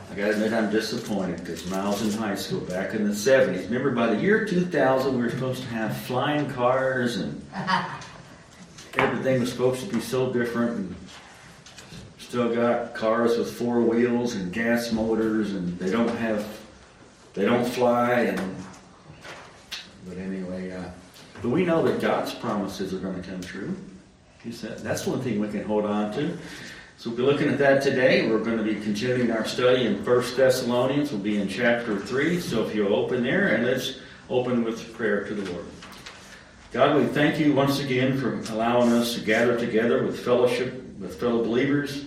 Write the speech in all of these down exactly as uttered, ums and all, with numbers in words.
I got to admit I'm disappointed because when I was in high school back in the seventies, remember by the year two thousand we were supposed to have flying cars and everything was supposed to be so different, and still got cars with four wheels and gas motors, and they don't have, they don't fly, and but anyway, uh, but we know that God's promises are going to come true. He said that's one thing we can hold on to. So we'll be looking at that today. We're going to be continuing our study in First Thessalonians. We'll be in chapter three. So if you'll open there, and let's open with prayer to the Lord. God, we thank you once again for allowing us to gather together with fellowship, with fellow believers,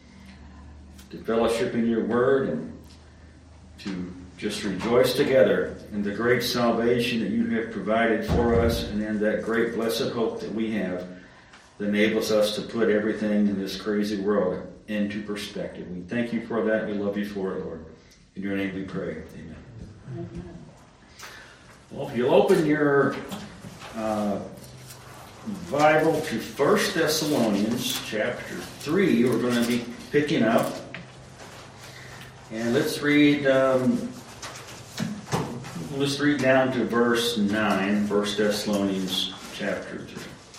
to fellowship in your word, and to just rejoice together in the great salvation that you have provided for us, and in that great blessed hope that we have that enables us to put everything in this crazy world into perspective. We thank you for that. We love you for it, Lord. In your name we pray. Amen. Amen. Well, if you'll open your uh, Bible to First Thessalonians chapter three, we're going to be picking up. And let's read, um, let's read down to verse nine, First Thessalonians chapter three.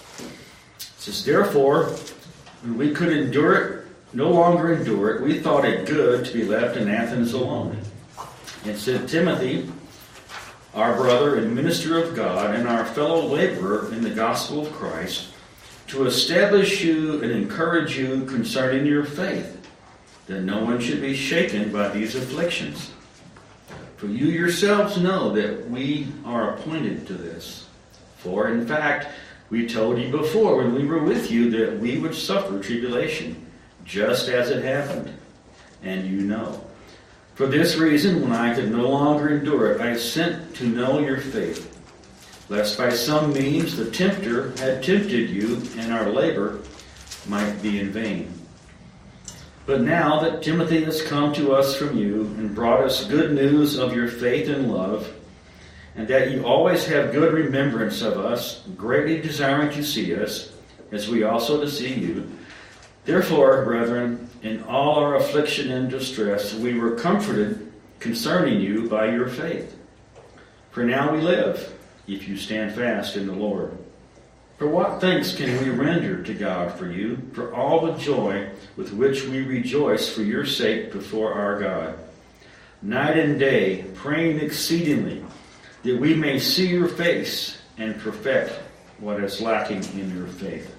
It says, therefore, when we could endure it, no longer endure it, we thought it good to be left in Athens alone. And sent Timothy, our brother and minister of God, and our fellow laborer in the gospel of Christ, to establish you and encourage you concerning your faith, that no one should be shaken by these afflictions. For you yourselves know that we are appointed to this. For in fact, we told you before when we were with you that we would suffer tribulation, just as it happened, and you know. For this reason, when I could no longer endure it, I sent to know your faith, lest by some means the tempter had tempted you, and our labor might be in vain. But now that Timothy has come to us from you, and brought us good news of your faith and love, and that you always have good remembrance of us, greatly desiring to see us, as we also to see you. Therefore, brethren, in all our affliction and distress, we were comforted concerning you by your faith. For now we live, if you stand fast in the Lord. For what thanks can we render to God for you, for all the joy with which we rejoice for your sake before our God, night and day, praying exceedingly, that we may see your face and perfect what is lacking in your faith.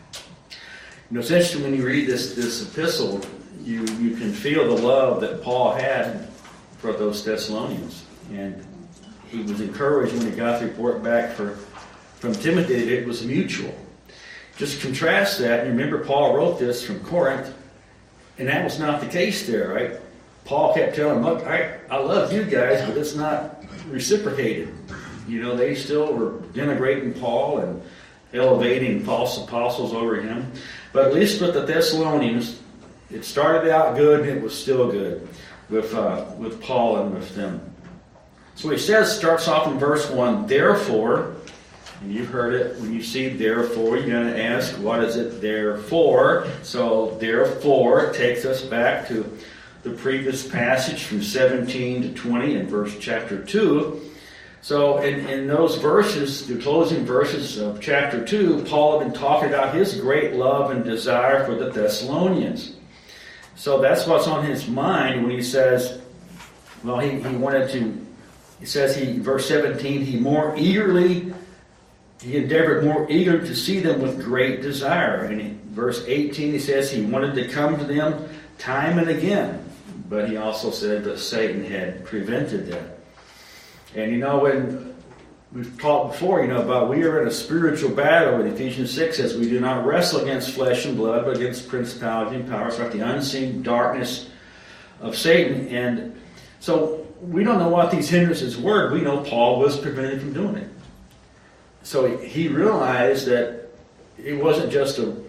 You know, it's interesting when you read this, this epistle, you, you can feel the love that Paul had for those Thessalonians. And he was encouraged when he got the report back for, from Timothy that it was mutual. Just contrast that, and remember Paul wrote this from Corinth, and that was not the case there, right? Paul kept telling them, look, I, I love you guys, but it's not reciprocated. You know, they still were denigrating Paul and elevating false apostles over him. But at least with the Thessalonians, it started out good and it was still good with uh, with Paul and with them. So he says, starts off in verse one, therefore, and you've heard it, when you see therefore, you're going to ask, what is it there for? So therefore takes us back to the previous passage from seventeen to twenty in verse chapter two. So in, in those verses, the closing verses of chapter two, Paul had been talking about his great love and desire for the Thessalonians. So that's what's on his mind when he says, well, he, he wanted to, he says, he verse seventeen, he more eagerly, he endeavored more eager to see them with great desire. And in verse eighteen, he says he wanted to come to them time and again. But he also said that Satan had prevented that. And you know, when we've talked before, you know, about we are in a spiritual battle, with Ephesians six says we do not wrestle against flesh and blood, but against principality and powers, like the unseen darkness of Satan. And so we don't know what these hindrances were. We know Paul was prevented from doing it. So he realized that it wasn't just a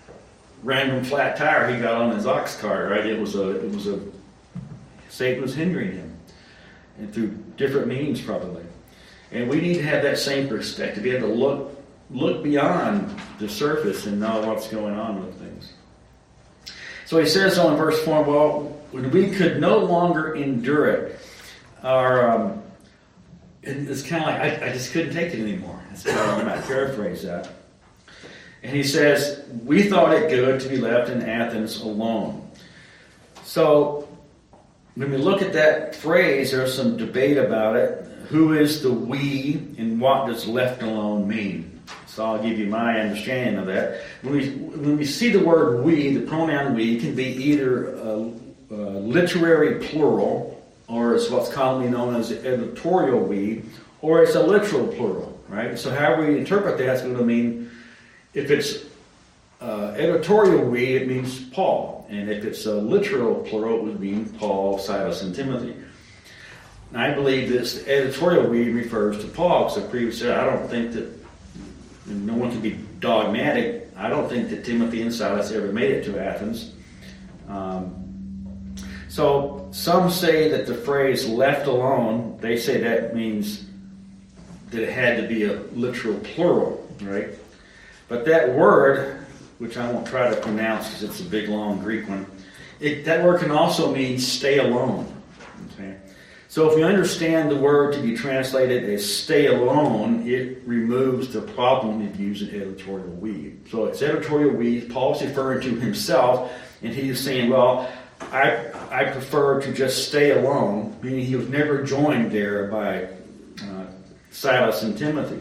random flat tire he got on his ox cart, right? It was a, it was a, Satan was hindering him, and through different means probably. And we need to have that same perspective. We have to look look beyond the surface and know what's going on with things. So So he says so in verse four, well, when we could no longer endure it, our, um, it's kind of like, I, I just couldn't take it anymore. That's how I might paraphrase that. And he says, we thought it good to be left in Athens alone. So when we look at that phrase, there's some debate about it. Who is the we, and what does left alone mean? So I'll give you my understanding of that. When we when we see the word we, the pronoun we can be either a, a literary plural, or it's what's commonly known as editorial we, or it's a literal plural, right? So however we interpret that, it's going to mean, if it's uh, editorial we, it means Paul. And if it's a literal plural, it would mean Paul, Silas, and Timothy. And I believe this editorial we refers to Paul, because I previously said I don't think that, and no one can be dogmatic, I don't think that Timothy and Silas ever made it to Athens. Um, so some say that the phrase left alone, they say that means that it had to be a literal plural, right? But that word, which I won't try to pronounce because it's a big, long Greek one, it, that word can also mean stay alone. Okay? So if you understand the word to be translated as stay alone, it removes the problem of using editorial we. So it's editorial we. Paul's referring to himself, and he's saying, well, I I prefer to just stay alone, meaning he was never joined there by uh, Silas and Timothy.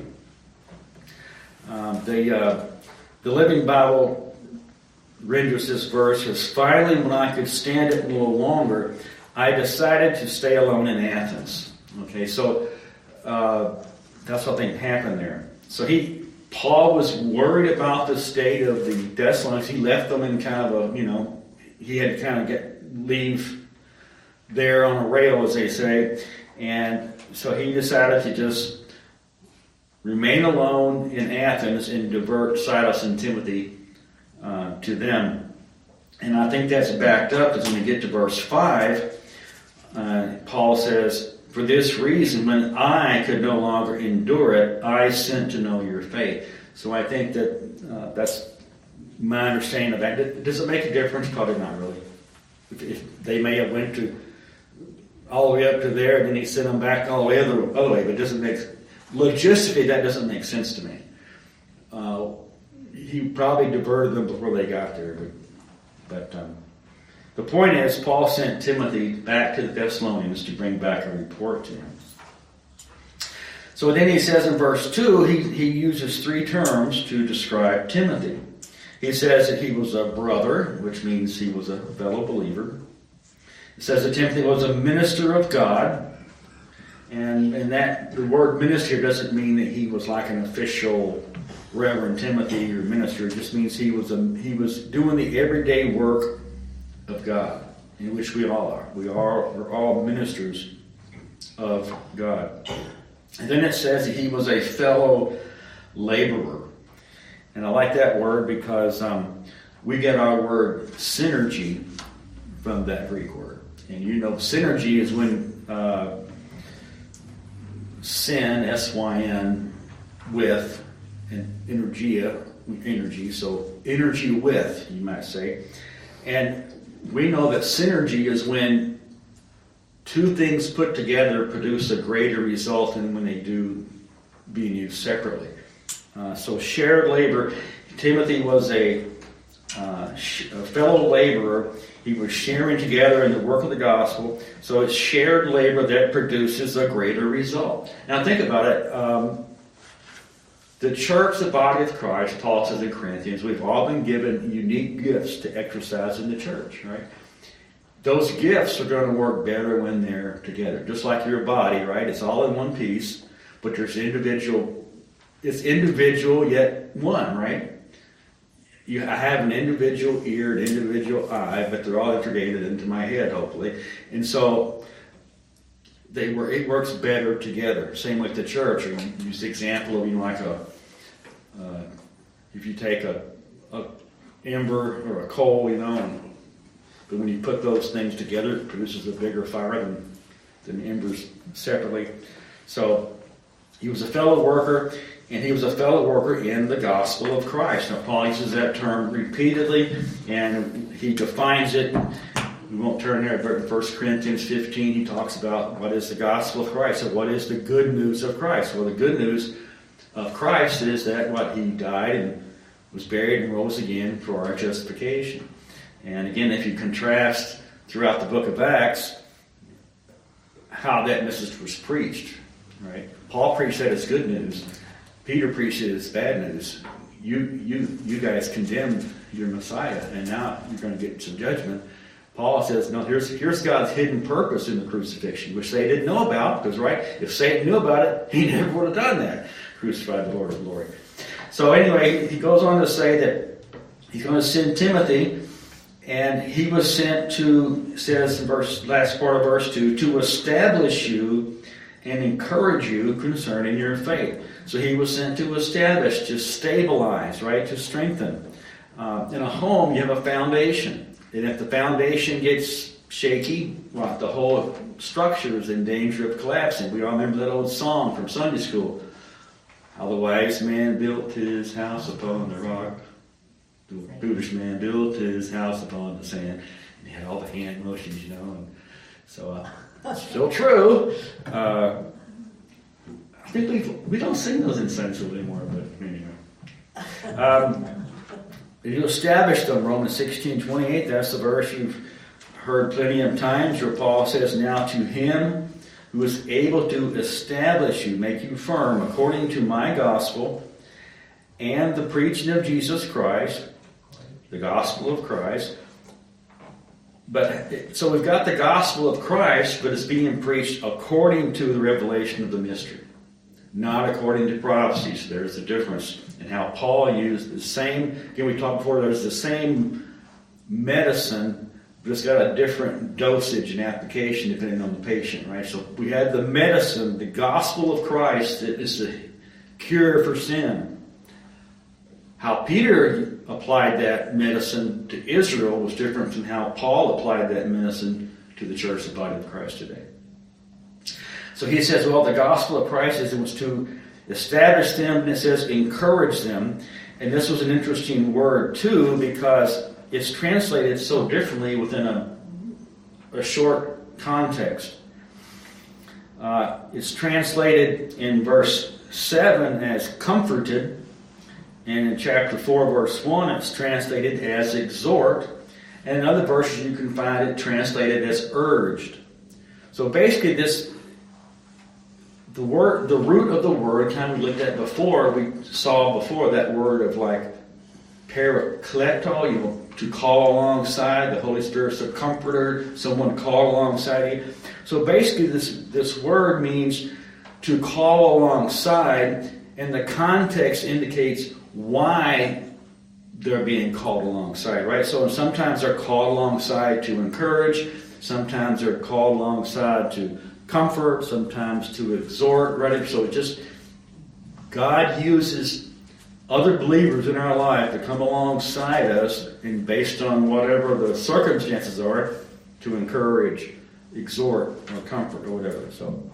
Um, the, uh, the Living Bible renders this verse as, finally, when I could stand it no longer, I decided to stay alone in Athens. Okay, so uh, that's what I think happened there. So he, Paul was worried about the state of the Thessalonians. He left them in kind of a, you know, he had to kind of get leave there on a rail, as they say, and so he decided to just remain alone in Athens and divert Silas and Timothy uh, to them. And I think that's backed up, because when we get to verse five, uh, Paul says, for this reason, when I could no longer endure it, I sent to know your faith. So I think that uh, that's my understanding of that. Does it make a difference? Probably not really. If, if they may have went to all the way up to there, and then he sent them back all the way other, other way, but it doesn't make logistically, that doesn't make sense to me. Uh, he probably diverted them before they got there. But, but um, the point is, Paul sent Timothy back to the Thessalonians to bring back a report to him. So then he says in verse two, he, he uses three terms to describe Timothy. He says that he was a brother, which means he was a fellow believer. It says that Timothy was a minister of God. And, and that the word minister doesn't mean that he was like an official Reverend Timothy or minister. It just means he was a, he was doing the everyday work of God, in which we all are. We are we're all ministers of God. And then it says that he was a fellow laborer. And I like that word because um, we get our word synergy from that Greek word. And you know, synergy is when uh, syn, S Y N, with, and energia, energy, so energy with, you might say. And we know that synergy is when two things put together produce a greater result than when they do being used separately. Uh, so shared labor, Timothy was a, uh, sh- a fellow laborer. He was sharing together in the work of the gospel. So it's shared labor that produces a greater result. Now think about it. Um, the church, the body of Christ, Paul says in Corinthians, we've all been given unique gifts to exercise in the church, right? Those gifts are going to work better when they're together. Just like your body, right? It's all in one piece, but there's individual, it's individual yet one, right? You, I have an individual ear, an individual eye, but they're all integrated into my head, hopefully. And so they were. It works better together. Same with the church. You use the example of, you know, like a, uh, if you take a, a ember or a coal, you know, and, but when you put those things together, it produces a bigger fire than, than embers separately. So He was a fellow worker, and he was a fellow worker in the gospel of Christ. Now, Paul uses that term repeatedly, and he defines it. We won't turn there, but in First Corinthians fifteen, he talks about what is the gospel of Christ, and what is the good news of Christ. Well, the good news of Christ is that what he died and was buried and rose again for our justification. And again, if you contrast throughout the book of Acts how that message was preached, right? Paul preached that as good news. Peter preached it as bad news. You, you, you guys condemned your Messiah, and now you're going to get some judgment. Paul says, no, here's, here's God's hidden purpose in the crucifixion, which they didn't know about, because, right, if Satan knew about it, he never would have done that, crucified the Lord of glory. So anyway, he goes on to say that he's going to send Timothy, and he was sent to, says in verse, last part of verse two, to establish you and encourage you concerning your faith. So he was sent to establish, to stabilize, right, to strengthen. Uh, in a home, you have a foundation. And if the foundation gets shaky, well, the whole structure is in danger of collapsing. We all remember that old song from Sunday school. How the wise man built his house upon the rock. The foolish man built his house upon the sand. And he had all the hand motions, you know. And so, uh, still true. Uh, I think we we don't sing those in Sunday school anymore, but anyway. Um, You established them, Romans sixteen twenty-eight, that's the verse you've heard plenty of times, where Paul says, now to him who is able to establish you, make you firm, according to my gospel, and the preaching of Jesus Christ, the gospel of Christ. But so we've got the gospel of Christ, but it's being preached according to the revelation of the mystery, not according to prophecy. So there's the difference in how Paul used the same, again we talked before, there's the same medicine, but it's got a different dosage and application depending on the patient, right? So we had the medicine, the gospel of Christ, that is the cure for sin. How Peter applied that medicine to Israel was different from how Paul applied that medicine to the church, the body of Christ today. So he says, well, the gospel of Christ is it was to establish them, and it says encourage them. And this was an interesting word too, because it's translated so differently within a, a short context. Uh, it's translated in verse seven as comforted, and in chapter four, verse one, it's translated as exhort, and in other verses you can find it translated as urged. So basically this The word, the root of the word, kind of we looked at before, we saw before that word of like parakleto, you know, to call alongside. The Holy Spirit's a comforter, someone to call alongside you. So basically this, this word means to call alongside, and the context indicates why they're being called alongside, right? So sometimes they're called alongside to encourage, sometimes they're called alongside to comfort, sometimes to exhort, right? So it just, God uses other believers in our life to come alongside us, and based on whatever the circumstances are, to encourage, exhort, or comfort, or whatever. So,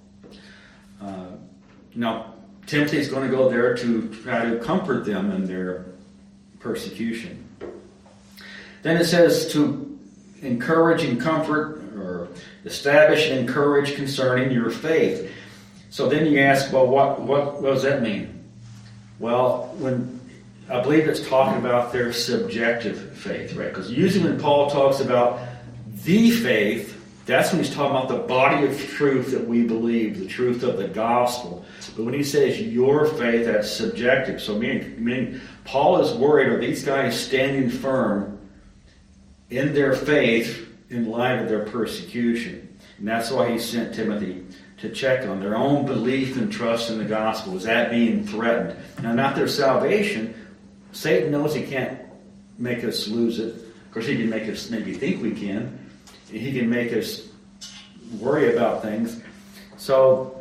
uh, now, Timothy's going to go there to try to comfort them in their persecution. Then it says to encourage and comfort, or establish and encourage concerning your faith. So then you ask, well, what, what, what does that mean? Well, when I believe it's talking about their subjective faith, right? Because usually when Paul talks about the faith, that's when he's talking about the body of truth that we believe, the truth of the gospel. But when he says your faith, that's subjective. So meaning, meaning Paul is worried, are these guys standing firm in their faith in light of their persecution? And that's why he sent Timothy to check on their own belief and trust in the gospel. Is that being threatened? Now, not their salvation. Satan knows he can't make us lose it. Of course, he can make us maybe think we can. He can make us worry about things. So,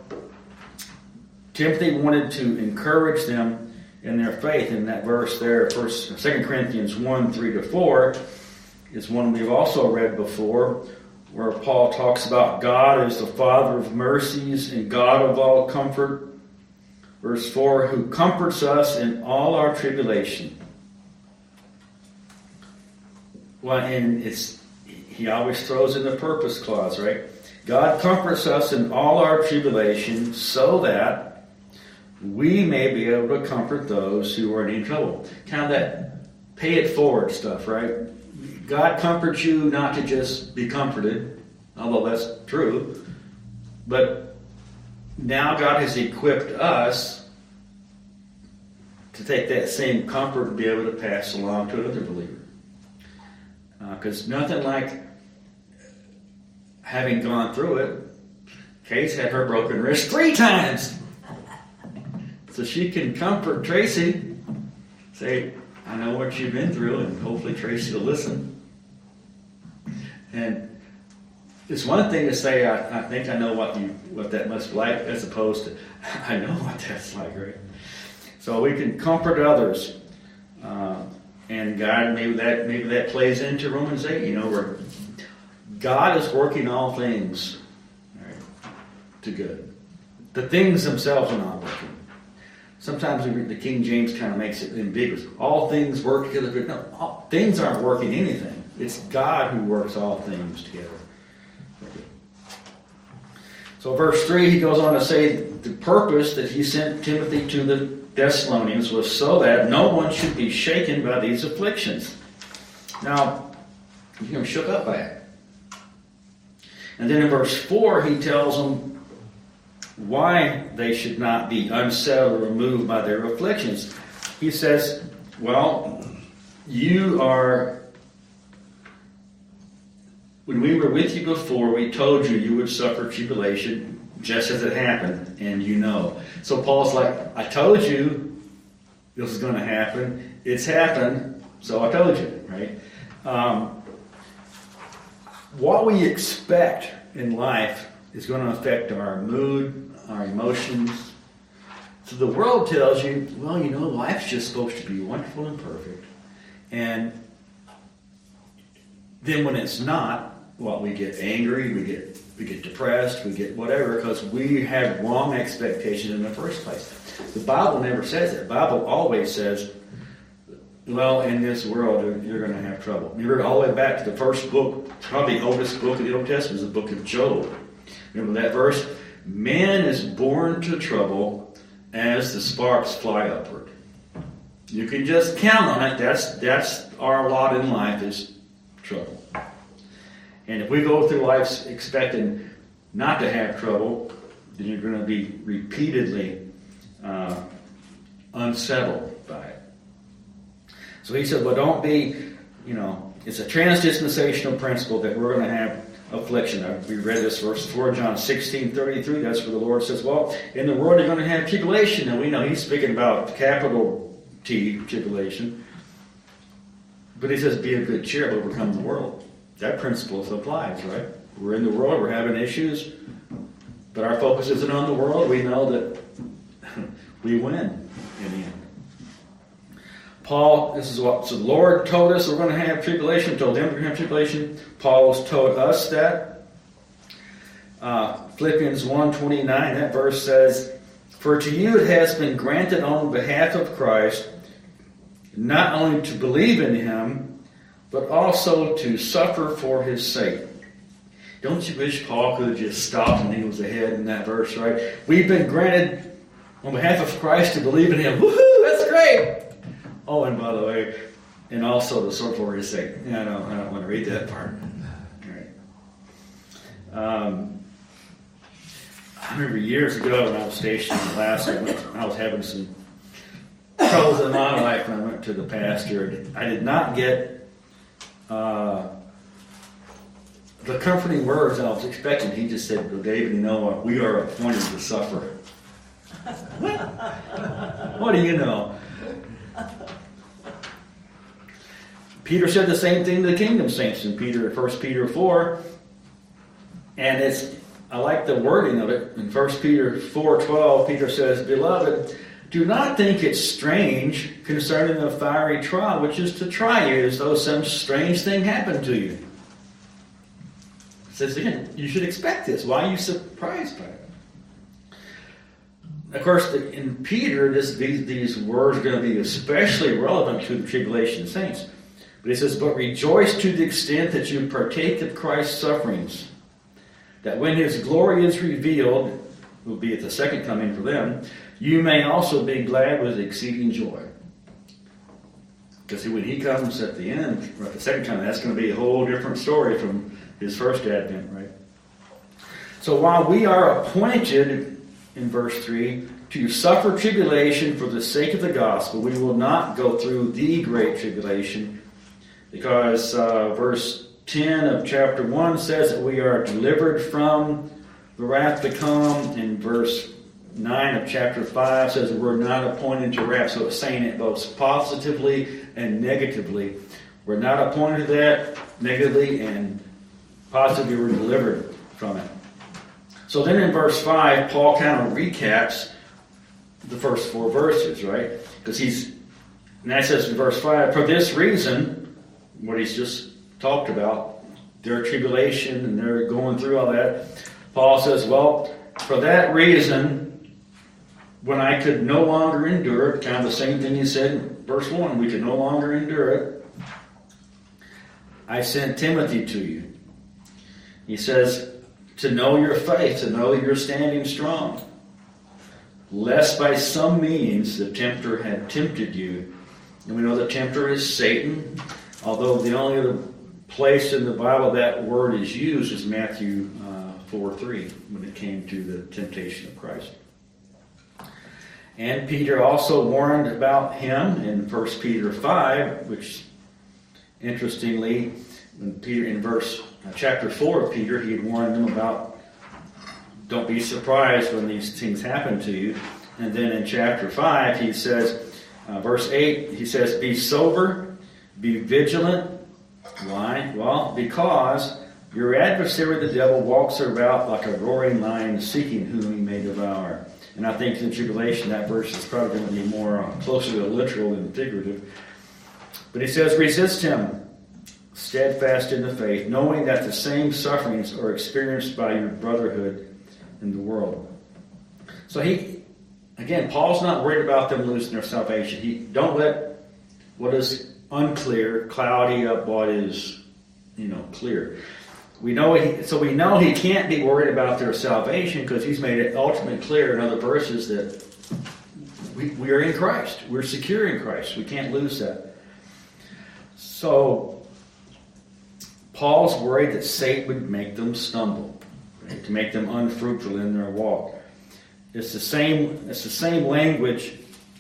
Timothy wanted to encourage them in their faith. In that verse there, First, Second Corinthians one, three to four, is one we've also read before, where Paul talks about God as the Father of mercies and God of all comfort, Verse four, who comforts us in all our tribulation. Well, and it's, he always throws in the purpose clause, right? God comforts us in all our tribulation so that we may be able to comfort those who are in any trouble. Kind of that pay it forward stuff, right? God comforts you not to just be comforted, although that's true, but now God has equipped us to take that same comfort and be able to pass along to another believer. Because uh, nothing like having gone through it. Kate's had her broken wrist three times. So she can comfort Tracy. Say, I know what you've been through, and hopefully Tracy will listen. And it's one thing to say, I, I think I know what you what that must be like, as opposed to, I know what that's like, right? So we can comfort others. Uh, and God, maybe that maybe that plays into Romans eight, you know, where God is working all things, right, to good. The things themselves are not working. Sometimes the King James kind of makes it ambiguous. All things work together for good. No, all, things aren't working anything. It's God who works all things together. So verse three, he goes on to say the purpose that he sent Timothy to the Thessalonians was so that no one should be shaken by these afflictions. Now, you're shook up by it. And then in verse four, he tells them why they should not be unsettled or moved by their afflictions. He says, well, you are, when we were with you before, we told you you would suffer tribulation just as it happened, and you know. So Paul's like, I told you this was going to happen. It's happened, so I told you, right? Um, what we expect in life is going to affect our mood, our emotions. So the world tells you, well, you know, life's just supposed to be wonderful and perfect. And then when it's not, well, we get angry, we get we get depressed, we get whatever, because we have wrong expectations in the first place. The Bible never says that. The Bible always says, well, in this world, you're going to have trouble. Remember, all the way back to the first book, probably the oldest book of the Old Testament, is the book of Job. Remember that verse? Man is born to trouble as the sparks fly upward. You can just count on it. That's, that's our lot in life, is trouble. And if we go through life expecting not to have trouble, then you're going to be repeatedly uh, unsettled by it. So he said, well, don't be, you know, it's a transdispensational principle that we're going to have affliction. We read this verse before, John sixteen thirty-three. That's where the Lord says, well, in the world you're going to have tribulation. And we know he's speaking about capital T, tribulation. But he says, be of good cheer, overcome the world. That principle applies, right? We're in the world, we're having issues, but our focus isn't on the world. We know that we win in the end. Paul, this is what, so the Lord told us we're going to have tribulation, told them we're going to have tribulation. Paul has told us that. Uh, Philippians one twenty-nine, that verse says, for to you it has been granted on behalf of Christ not only to believe in him, but also to suffer for his sake. Don't you wish Paul could have just stopped and he was ahead in that verse, right? We've been granted on behalf of Christ to believe in him. Woohoo! That's great! Oh, and by the way, and also to suffer for his sake. Yeah, I don't, I don't want to read that part. All right. Um, I remember years ago when I was stationed in Alaska, I was having some troubles in my life when I went to the pastor. I did not get Uh, the comforting words I was expecting. He just said, well, David, you know what? We are appointed to suffer. What do you know? Peter said the same thing to the kingdom saints in Peter, First Peter four. And it's, I like the wording of it. In First Peter four twelve, Peter says, beloved, do not think it strange concerning the fiery trial, which is to try you as though some strange thing happened to you. It says again, you should expect this. Why are you surprised by it? of course, the, in Peter, this, these, these words are going to be especially relevant to the tribulation saints. But he says, but rejoice to the extent that you partake of Christ's sufferings, that when his glory is revealed, will be at the second coming for them, you may also be glad with exceeding joy. Because when he comes at the end, or at the second time, that's going to be a whole different story from his first advent, right? So while we are appointed, in verse three, to suffer tribulation for the sake of the gospel, we will not go through the great tribulation, because uh, verse ten of chapter one says that we are delivered from the wrath to come, and verse nine of chapter five says that we're not appointed to wrath. So it's saying it both positively and negatively. We're not appointed to that negatively, and positively we're delivered from it. So then in verse five, Paul kind of recaps the first four verses, right? Because he's, and that says in verse five, for this reason, what he's just talked about, their tribulation and they're going through all that, Paul says, well, for that reason, when I could no longer endure it, kind of the same thing he said in verse one, we could no longer endure it, I sent Timothy to you. He says, to know your faith, to know you're standing strong, lest by some means the tempter had tempted you. And we know the tempter is Satan, although the only other place in the Bible that word is used is Matthew uh, four three, when it came to the temptation of Christ. And Peter also warned about him in First Peter five, which, interestingly, when Peter in verse uh, chapter four of Peter, he had warned them about, don't be surprised when these things happen to you. And then in chapter five, he says, uh, verse eight, he says, be sober, be vigilant. Why? Well, because your adversary, the devil, walks about like a roaring lion, seeking whom he may devour. And I think in tribulation, that verse is probably going to be more uh, closer to literal than figurative. But he says, resist him, steadfast in the faith, knowing that the same sufferings are experienced by your brotherhood in the world. So he, again, Paul's not worried about them losing their salvation. He don't let what is unclear cloudy up what is, you know, clear. We know he, so we know he can't be worried about their salvation because he's made it ultimately clear in other verses that we, we are in Christ. We're secure in Christ. We can't lose that. So Paul's worried that Satan would make them stumble, right? To make them unfruitful in their walk. It's the same. It's the same language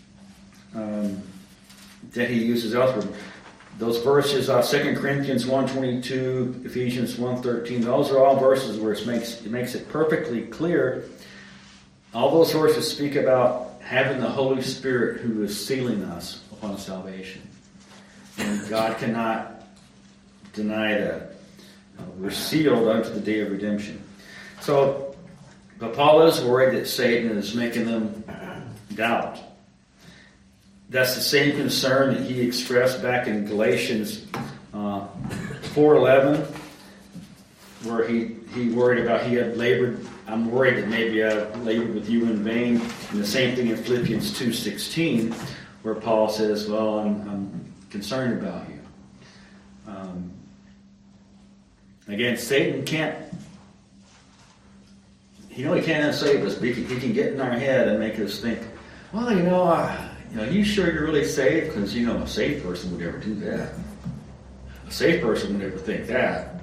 um, that he uses elsewhere. Those verses, uh, Second Corinthians one twenty-two, Ephesians one thirteen, those are all verses where it makes it makes it perfectly clear. All those verses speak about having the Holy Spirit who is sealing us upon salvation. And God cannot deny that. Uh, we're sealed unto the day of redemption. So, but Paul is worried that Satan is making them doubt. That's the same concern that he expressed back in Galatians uh, four eleven, where he, he worried about he had labored. I'm worried that maybe I labored with you in vain. And the same thing in Philippians two sixteen, where Paul says, well, I'm, I'm concerned about you. Um, again, Satan can't, you know, he can't unsave us, but he can, he can get in our head and make us think, well, you know, I... You know, you sure you're really saved? Because, you know, a saved person would never do that. A saved person would never think that.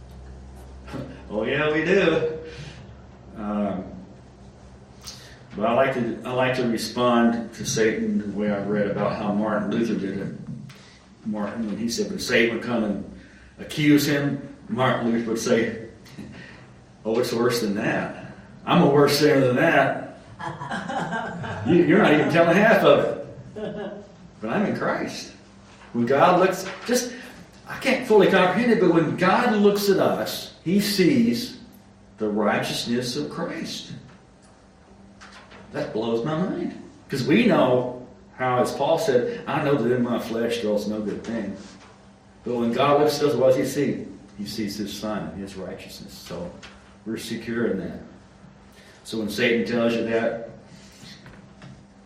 Oh, yeah, we do. Um, but I like to I like to respond to Satan the way I read about how Martin Luther did it. Martin, when he said when Satan would come and accuse him, Martin Luther would say, oh, it's worse than that. I'm a worse sinner than that. You, you're not even telling half of it. But I'm in Christ. When God looks, just, I can't fully comprehend it, but when God looks at us, he sees the righteousness of Christ. That blows my mind. Because we know how, as Paul said, I know that in my flesh dwells no good thing. But when God looks at us, what does he see? He sees his Son and his righteousness. So we're secure in that. So when Satan tells you that,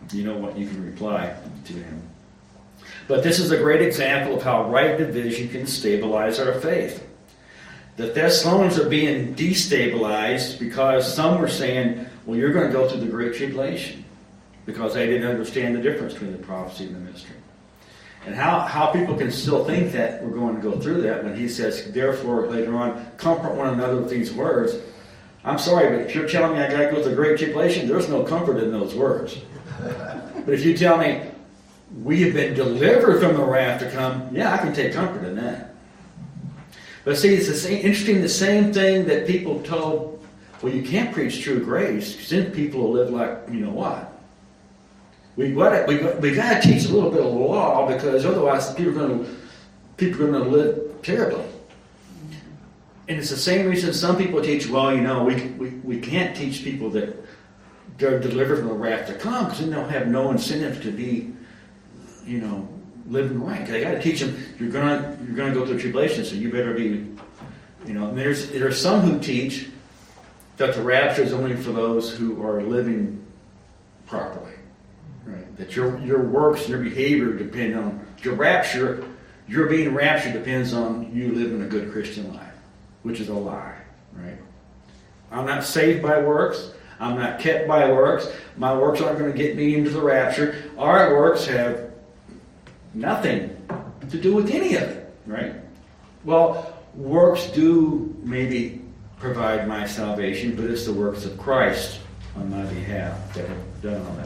you know what you can reply to him. But this is a great example of how right division can stabilize our faith. The Thessalonians are being destabilized because some were saying, well, you're going to go through the Great Tribulation, because they didn't understand the difference between the prophecy and the mystery. And how, how people can still think that we're going to go through that when he says, therefore, later on, comfort one another with these words. I'm sorry, but if you're telling me I got to go through the Great Tribulation, there's no comfort in those words. But if you tell me we have been delivered from the wrath to come, yeah, I can take comfort in that. But see, it's the same, interesting, the same thing that people told, well, you can't preach true grace, because then people will live like, you know what? We got we we got to teach a little bit of the law, because otherwise people are going to people are going to live terribly. And it's the same reason some people teach, well, you know, we we, we can't teach people that they're delivered from the wrath to come, because then they'll have no incentive to be, you know, living right. They got to teach them, you're gonna you're gonna go through tribulation, so you better be, you know. And there's there are some who teach that the rapture is only for those who are living properly, right? That your your works and your behavior depend on your rapture. Your being raptured depends on you living a good Christian life, which is a lie, right? I'm not saved by works. I'm not kept by works. My works aren't going to get me into the rapture. Our works have nothing to do with any of it, right? Well, works do maybe provide my salvation, but it's the works of Christ on my behalf that have done all that.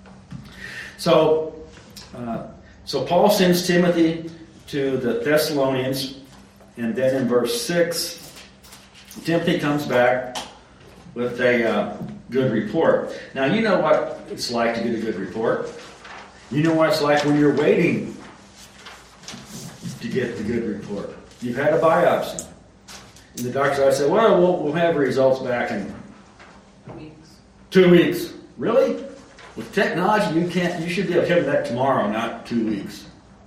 So, uh, so Paul sends Timothy to the Thessalonians, and then in verse six, Timothy comes back with a uh, good report. Now, you know what it's like to get a good report. You know what it's like when you're waiting to get the good report. You've had a biopsy. And the doctor said, well, well, we'll have results back in weeks. two weeks. Really? With technology, you can't. You should be able to have that tomorrow, not two weeks.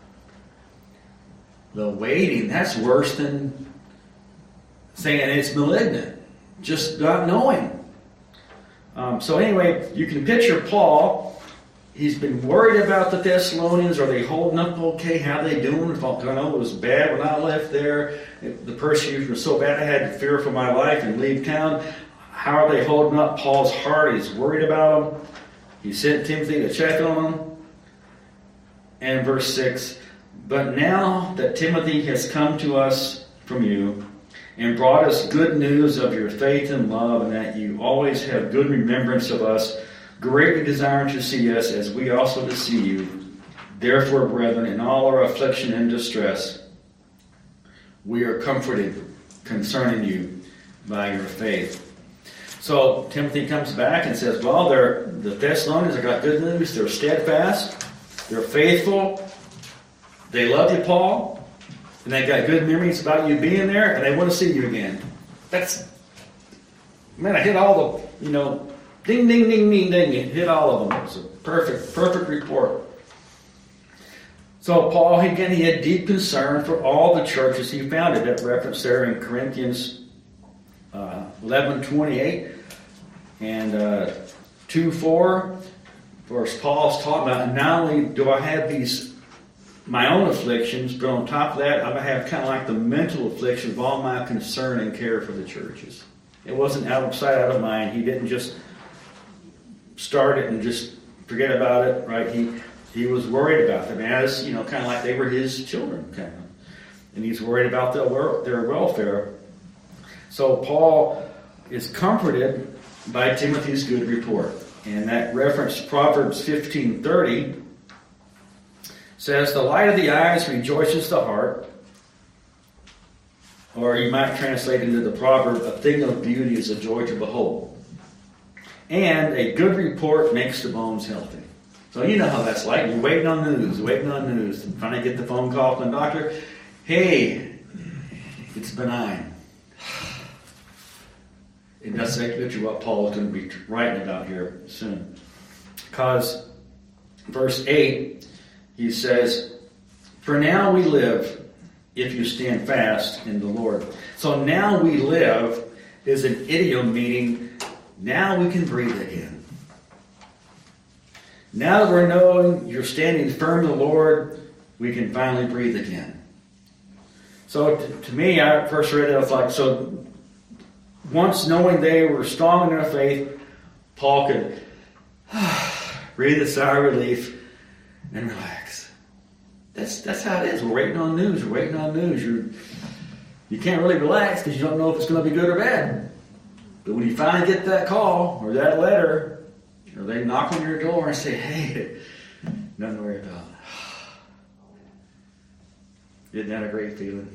The waiting, that's worse than saying it's malignant. Just not knowing. Um, so anyway, you can picture Paul. He's been worried about the Thessalonians. Are they holding up okay? How are they doing? If I know it was bad when I left there. The persecution was so bad I had to fear for my life and leave town. How are they holding up? Paul's heart is worried about them. He sent Timothy to check on them. And verse six, but now that Timothy has come to us from you and brought us good news of your faith and love, and that you always have good remembrance of us, greatly desiring to see us as we also to see you. Therefore, brethren, in all our affliction and distress, we are comforted concerning you by your faith. So Timothy comes back and says, well, they're, the Thessalonians have got good news. They're steadfast. They're faithful. They love you, Paul. And they got good memories about you being there, and they want to see you again. That's, man, I hit all the, you know, ding, ding, ding, ding, ding. You hit all of them. It's a perfect, perfect report. So Paul, again, he had deep concern for all the churches he founded. That reference there in Corinthians uh, eleven twenty-eight and uh, two four. Verse Paul's talking about, not only do I have these my own afflictions, but on top of that, I'm going to have kind of like the mental affliction of all my concern and care for the churches. It wasn't out of sight, out of mind. He didn't just start it and just forget about it, right? He he was worried about them as, you know, kind of like they were his children, kind of. And he's worried about their, their welfare. So Paul is comforted by Timothy's good report. And that reference, Proverbs fifteen thirty, says, the light of the eyes rejoices the heart. Or you might translate into the proverb, a thing of beauty is a joy to behold. And a good report makes the bones healthy. So you know how that's like. You're waiting on news, waiting on news. And finally get the phone call from the doctor. Hey, it's benign. And that's literally what Paul is going to be writing about here soon. Because verse eight, he says, for now we live if you stand fast in the Lord. So now we live is an idiom meaning now we can breathe again. Now that we're knowing you're standing firm in the Lord, we can finally breathe again. So to, to me, I first read it, I was like, so once knowing they were strong in their faith, Paul could breathe a sigh of relief and relax. That's that's how it is. We're waiting on news. We're waiting on news. You're, you can't really relax because you don't know if it's going to be good or bad. But when you finally get that call or that letter, or they knock on your door and say, hey, nothing to worry about. Isn't that a great feeling?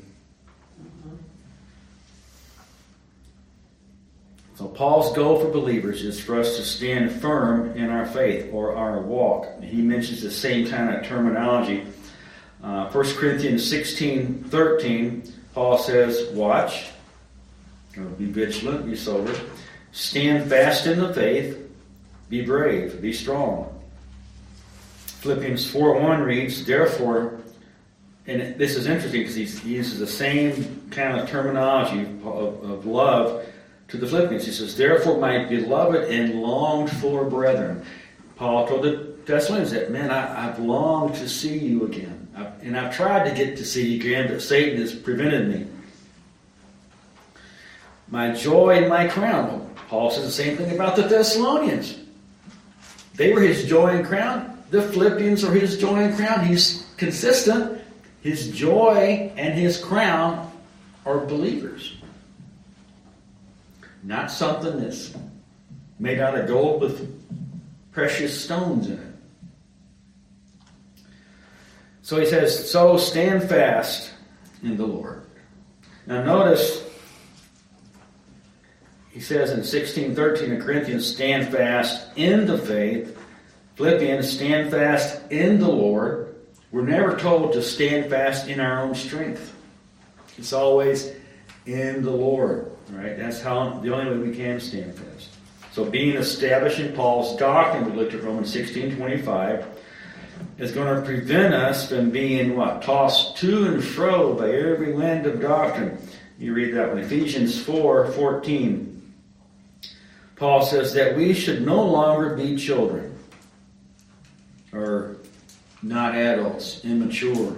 So Paul's goal for believers is for us to stand firm in our faith or our walk. He mentions the same kind of terminology. Uh, First Corinthians sixteen thirteen, Paul says, watch, or be vigilant, be sober, stand fast in the faith, be brave, be strong. Philippians four one reads, therefore, and this is interesting because he uses the same kind of terminology of, of love to the Philippians. He says, therefore, my beloved and longed for brethren. Paul told the Thessalonians that, man, I, I've longed to see you again. I've, and I've tried to get to see you again, but Satan has prevented me. My joy and my crown. Paul says the same thing about the Thessalonians. They were his joy and crown. The Philippians are his joy and crown. He's consistent. His joy and his crown are believers. Not something that's made out of gold with precious stones in it. So he says, so stand fast in the Lord. Now notice, he says in sixteen thirteen in Corinthians, stand fast in the faith. Philippians, stand fast in the Lord. We're never told to stand fast in our own strength. It's always in the Lord. Right? That's how the only way we can stand fast. So being established in Paul's doctrine, we looked at Romans sixteen twenty-five, is going to prevent us from being what? Tossed to and fro by every wind of doctrine. You read that one. Ephesians four fourteen. Paul says that we should no longer be children, or not adults, immature.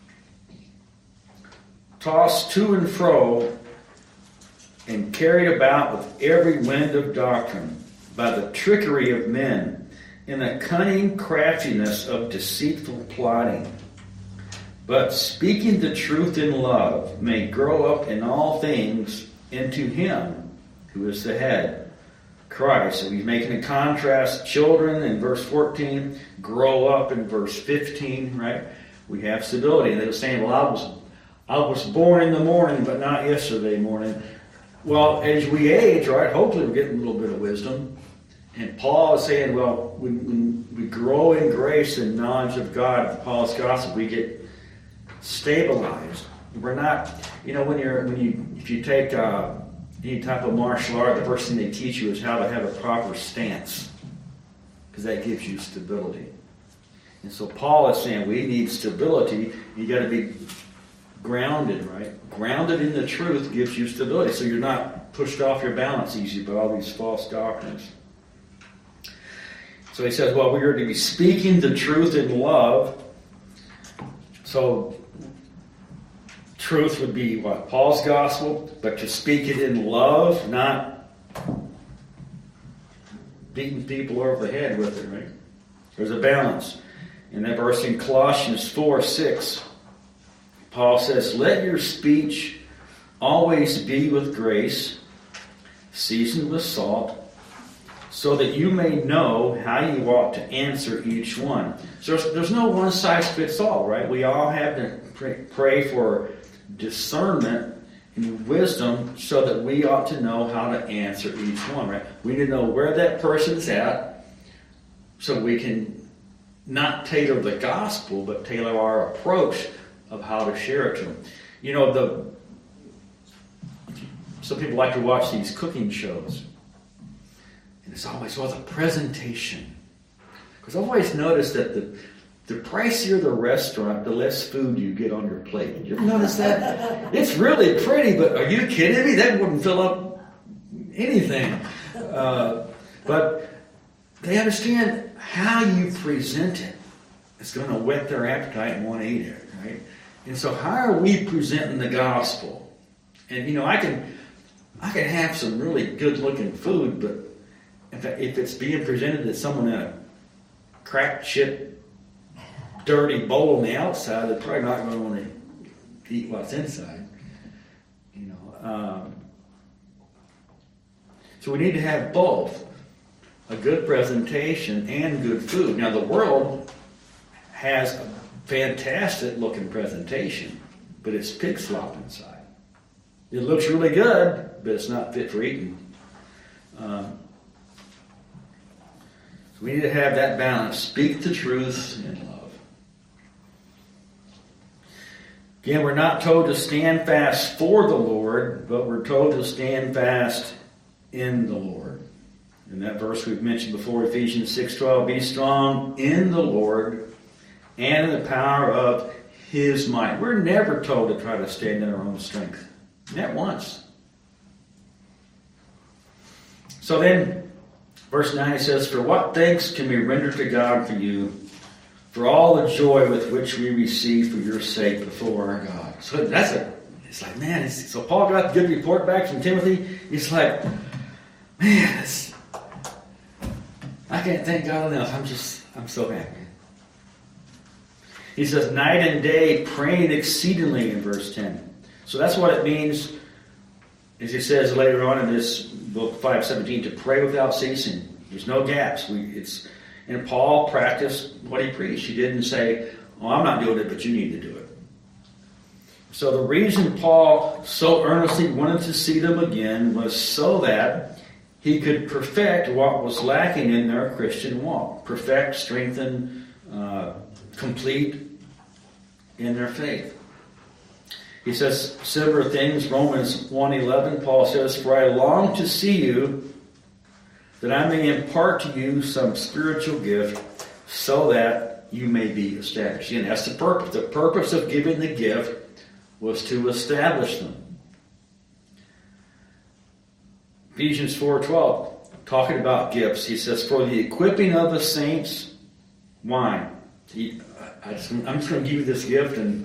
Tossed to and fro and carried about with every wind of doctrine by the trickery of men in the cunning craftiness of deceitful plotting. But speaking the truth in love may grow up in all things into him who is the head, Christ. So he's making a contrast. Children in verse fourteen, grow up in verse fifteen, right? We have stability. And they were saying, well, I was, I was born in the morning, but not yesterday morning. Well, as we age, right, hopefully we're getting a little bit of wisdom. And Paul is saying, well, when, when we grow in grace and knowledge of God, Paul's gospel, we get stabilized. We're not, you know, when you're, when you, if you take uh, any type of martial art, the first thing they teach you is how to have a proper stance, because that gives you stability. And so Paul is saying we need stability. You got to be grounded, right? Grounded in the truth gives you stability, so you're not pushed off your balance easy by all these false doctrines. So he says, well, we are to be speaking the truth in love. So truth would be what? Paul's gospel, but to speak it in love, not beating people over the head with it, right? There's a balance. In that verse in Colossians four six, Paul says, let your speech always be with grace, seasoned with salt, so that you may know how you ought to answer each one. So there's, there's no one size fits all, right? We all have to pray, pray for discernment and wisdom so that we ought to know how to answer each one, right? We need to know where that person's at so we can not tailor the gospel, but tailor our approach of how to share it to them. You know, the some people like to watch these cooking shows. And it's always, well, the presentation. Because I've always noticed that the, the pricier the restaurant, the less food you get on your plate. You ever notice that? It's really pretty, but are you kidding me? That wouldn't fill up anything. Uh, but they understand how you present it is going to whet their appetite and want to eat it, right? And so how are we presenting the gospel? And, you know, I can I can have some really good-looking food, but if, if it's being presented to someone in a cracked, chipped, dirty bowl on the outside, they're probably not going to want to eat what's inside. You know, um, so we need to have both a good presentation and good food. Now, the world has a fantastic-looking presentation, but it's pig slop inside. It looks really good, but it's not fit for eating. Um, so we need to have that balance. Speak the truth in love. Again, we're not told to stand fast for the Lord, but we're told to stand fast in the Lord. In that verse we've mentioned before, Ephesians six twelve, be strong in the Lord and in the power of His might. We're never told to try to stand in our own strength. Not once. So then, verse nine says, for what thanks can we render to God for you, for all the joy with which we receive for your sake before our God. So that's a, it's like, man, it's, so Paul got the good report back from Timothy. He's like, man, it's, I can't thank God enough. I'm just, I'm so happy. He says, night and day praying exceedingly in verse ten. So that's what it means, as he says later on in this book five seventeen, to pray without ceasing. There's no gaps. We, it's, and Paul practiced what he preached. He didn't say, oh, I'm not doing it, but you need to do it. So the reason Paul so earnestly wanted to see them again was so that he could perfect what was lacking in their Christian walk. Perfect, strengthen, uh, complete in their faith. He says similar things. Romans one eleven, Paul says, for I long to see you, that I may impart to you some spiritual gift, so that you may be established. And that's the purpose. The purpose of giving the gift was to establish them. Ephesians four twelve, talking about gifts, he says, for the equipping of the saints, why? He, I just, I'm just going to give you this gift, and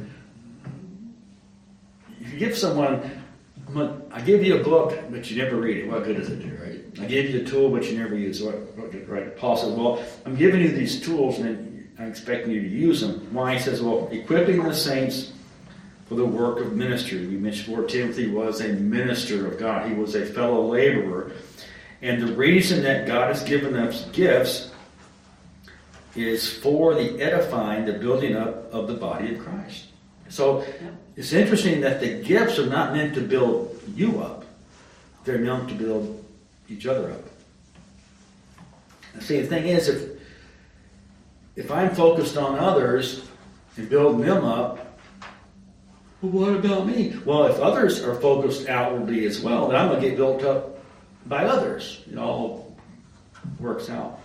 if you give someone, I give you a book, but you never read it, what good does it do, right? I give you a tool, but you never use it. What, what good, right? Paul says, well, I'm giving you these tools, and I'm expecting you to use them. Why? He says, well, equipping the saints for the work of ministry. We mentioned before, Timothy was a minister of God. He was a fellow laborer. And the reason that God has given us gifts is for the edifying, the building up of the body of Christ. So it's interesting that the gifts are not meant to build you up. They're meant to build each other up. See, the thing is, if if I'm focused on others and building them up, well, what about me? Well, if others are focused outwardly as well, then I'm going to get built up by others. It all works out.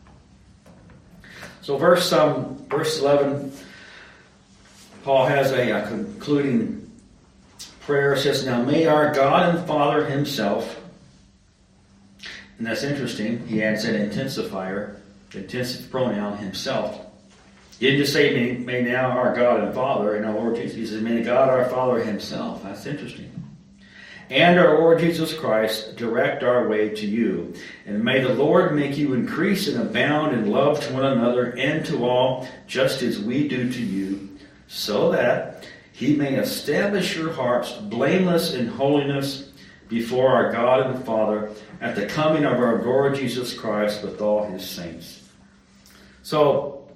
So verse um, verse eleven, Paul has a, a concluding prayer. It says, now may our God and Father Himself, and that's interesting, he adds an intensifier, the intensive pronoun Himself. He didn't just say, may, may now our God and Father, and our Lord Jesus. He says, may God our Father Himself. That's interesting. And our Lord Jesus Christ direct our way to you. And may the Lord make you increase and abound in love to one another and to all, just as we do to you, so that He may establish your hearts blameless in holiness before our God and Father at the coming of our Lord Jesus Christ with all His saints. So,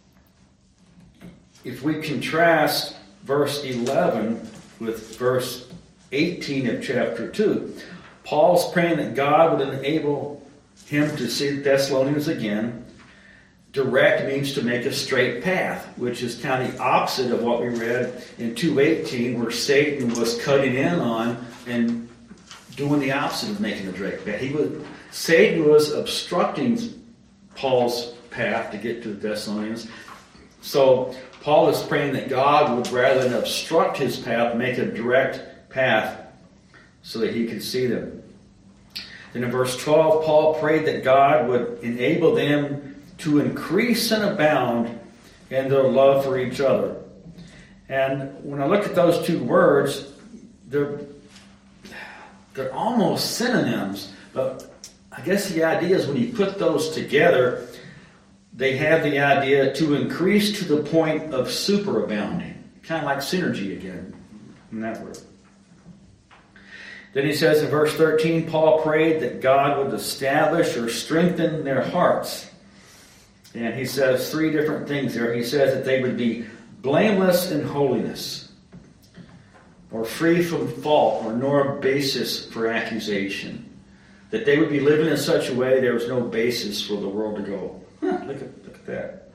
if we contrast verse eleven with verse eighteen of chapter two, Paul's praying that God would enable him to see the Thessalonians again. Direct means to make a straight path, which is kind of the opposite of what we read in two eighteen, where Satan was cutting in on and doing the opposite of making a straight path. He was, Satan was obstructing Paul's path to get to the Thessalonians. So Paul is praying that God would, rather than obstruct his path, make a direct path so that he could see them. Then in verse twelve, Paul prayed that God would enable them to increase and abound in their love for each other. And when I look at those two words, they're, they're almost synonyms, but I guess the idea is when you put those together, they have the idea to increase to the point of superabounding. Kind of like synergy again, in that word. Then he says in verse thirteen, Paul prayed that God would establish or strengthen their hearts. And he says three different things there. He says that they would be blameless in holiness, or free from fault, or nor basis for accusation. That they would be living in such a way there was no basis for the world to go, huh, look at, look at that.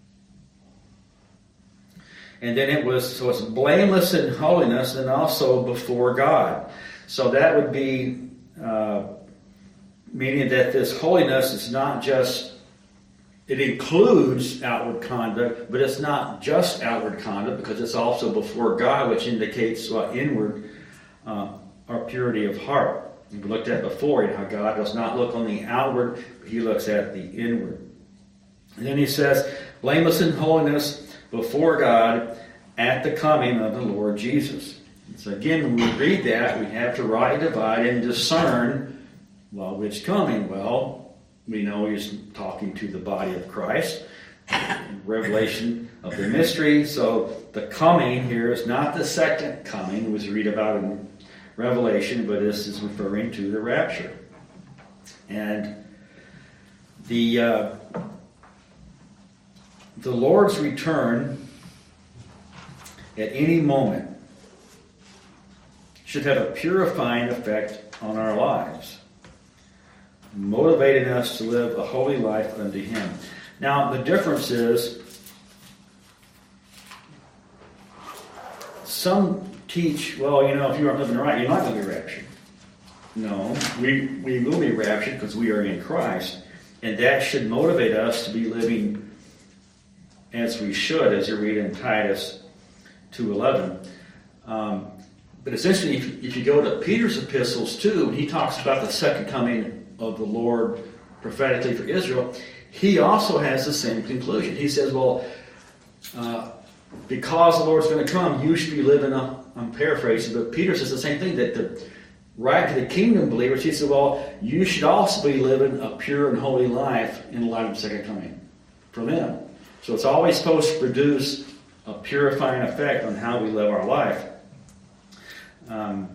And then it was, so it's blameless in holiness and also before God. So that would be uh, meaning that this holiness is not just, it includes outward conduct, but it's not just outward conduct because it's also before God, which indicates uh, inward uh, or purity of heart. We looked at before, you know, how God does not look on the outward, but he looks at the inward. And then he says, blameless in holiness before God at the coming of the Lord Jesus. So again, when we read that, we have to rightly divide and discern, well, which coming? Well, we know he's talking to the body of Christ, revelation of the mystery. So the coming here is not the second coming, which we read about in Revelation, but this is referring to the rapture. And the uh, the Lord's return at any moment should have a purifying effect on our lives, motivating us to live a holy life unto Him. Now, the difference is some teach, well, you know, if you aren't living right, you're not going to be raptured. No, we, we will be raptured because we are in Christ, and that should motivate us to be living as we should, as you read in Titus two eleven. Um, but essentially, if, if you go to Peter's epistles too, he talks about the second coming of the Lord prophetically for Israel. He also has the same conclusion. He says, well, uh, because the Lord's going to come, you should be living a, I'm paraphrasing, but Peter says the same thing, that the right to the kingdom believers, he said, well, you should also be living a pure and holy life in the light of the second coming for them. So it's always supposed to produce a purifying effect on how we live our life. Um,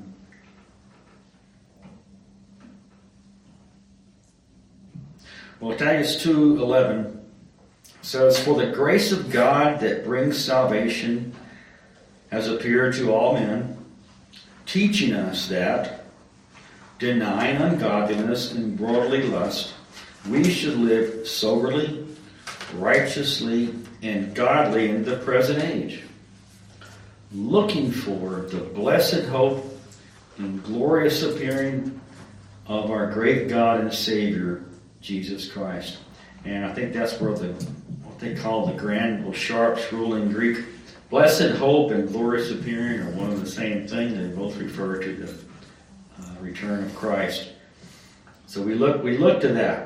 well, Titus two eleven says, for the grace of God that brings salvation has appeared to all men, teaching us that, denying ungodliness and worldly lust, we should live soberly, righteously, and godly in the present age, looking for the blessed hope and glorious appearing of our great God and Savior, Jesus Christ. And I think that's where the what they call the Granville Sharp's rule in Greek, blessed hope and glorious appearing are one and the same thing. They both refer to the uh, return of Christ. So we look we look to that.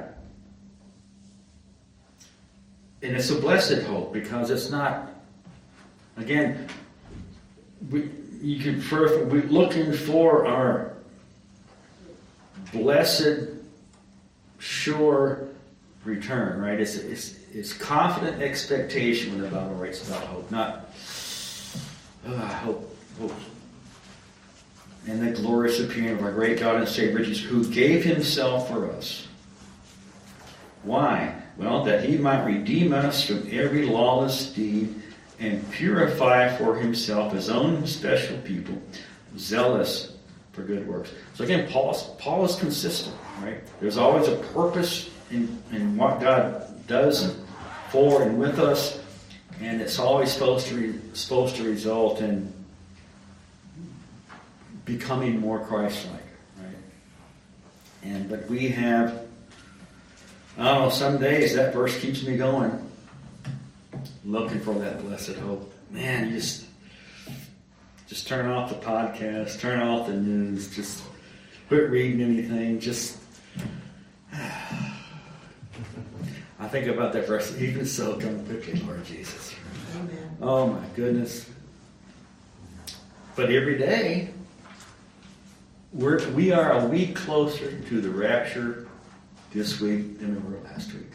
And it's a blessed hope because it's not, again, we, you can first, we're looking for our blessed, sure return, right? It's, it's, it's confident expectation when the Bible writes about hope, not, oh, I hope, hope. And the glorious appearing of our great God and Savior Jesus, who gave Himself for us. Why? Well, that He might redeem us from every lawless deed and purify for Himself His own special people, zealous for good works. So again, Paul, Paul is consistent, right? There's always a purpose in, in what God does for and with us, and it's always supposed to re, supposed to result in becoming more Christ-like, right? And but we have, I don't know, some days that verse keeps me going, looking for that blessed hope. Man, you just just turn off the podcast, turn off the news, just quit reading anything. Just I think about that verse. Even so, come quickly, Lord Jesus. Amen. Oh my goodness. But every day, we're, we are a week closer to the rapture this week than we were last week.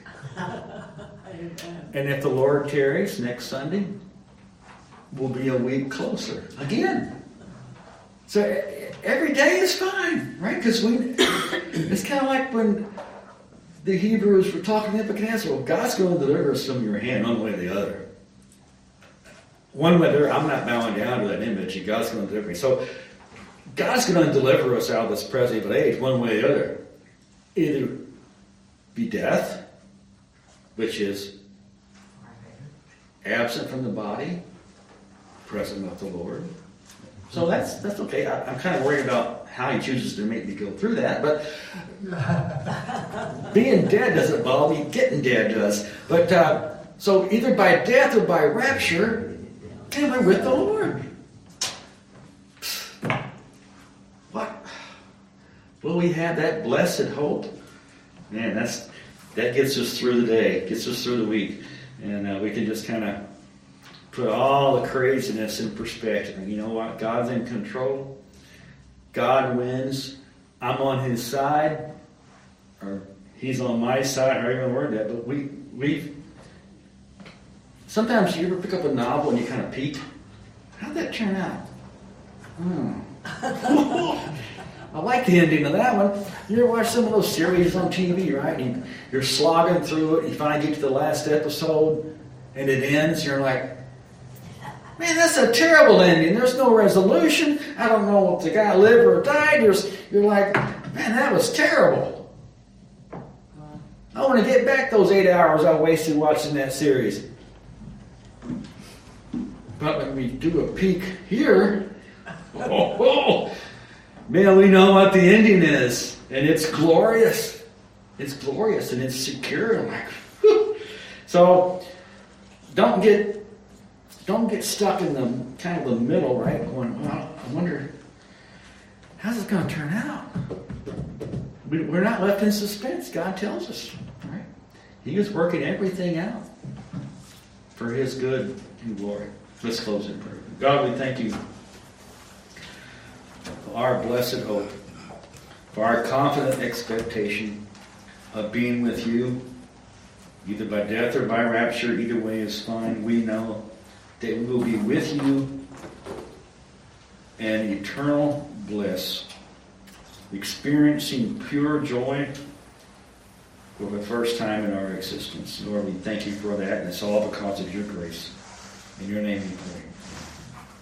And if the Lord tarries next Sunday, we'll be a week closer again. So every day is fine, right? Because we, it's kind of like when the Hebrews were talking to Nebuchadnezzar. Well, God's going to deliver us from your hand one way or the other. One way or the other, I'm not bowing down to that image, and God's going to deliver me. So God's going to deliver us out of this present evil age one way or the other. Either be death, which is absent from the body, present with the Lord. So that's that's okay. I, I'm kind of worried about how he chooses to make me go through that, but being dead doesn't bother me. Getting dead does. But uh, so either by death or by rapture, then we're with the Lord. What? Will we have that blessed hope? Man, that's that gets us through the day, gets us through the week, and uh, we can just kind of put all the craziness in perspective. And you know what? God's in control. God wins. I'm on his side, or he's on my side, however you want to word that. But we, we, sometimes you ever pick up a novel and you kind of peek. How'd that turn out? Hmm. I like the ending of that one. You ever watch some of those series on T V, right? And you're slogging through it, and you finally get to the last episode, and it ends, and you're like, man, that's a terrible ending. There's no resolution. I don't know if the guy lived or died. There's, you're like, man, that was terrible. I want to get back those eight hours I wasted watching that series. But when we do a peek here, oh, oh, man, we know what the ending is. And it's glorious. It's glorious and it's secure. Like, whew. So don't get don't get stuck in the kind of the middle, right? Going, well, I wonder, how's it going to turn out? We, we're not left in suspense. God tells us, right? He is working everything out for his good and glory. Let's close in prayer. God, we thank you for our blessed hope, for our confident expectation of being with you, either by death or by rapture. Either way is fine. We know that we will be with you in eternal bliss, experiencing pure joy for the first time in our existence. Lord, we thank you for that, and it's all because of your grace. In your name we pray.